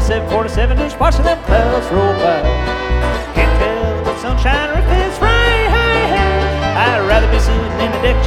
747, just watching them clouds roll by. Can't tell if it's sunshine or if it's rain. I'd rather be sitting in the deck